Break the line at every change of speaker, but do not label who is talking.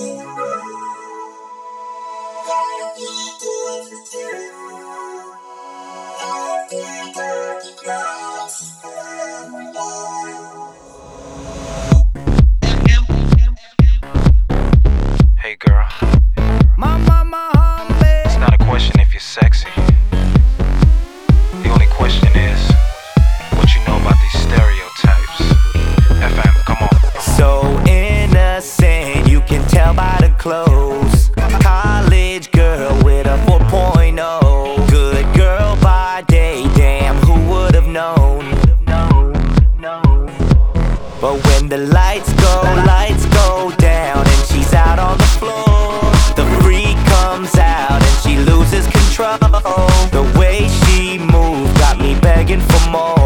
Hey girl, it's not a question if you're sexy. The only question is what you know about these stereotypes. FM, come on.
So innocent, you can tell by the clothes. College girl with a 4.0. Good girl by day, damn, who would've known? But when the lights go down and she's out on the floor, the freak comes out and she loses control. The way she moves got me begging for more.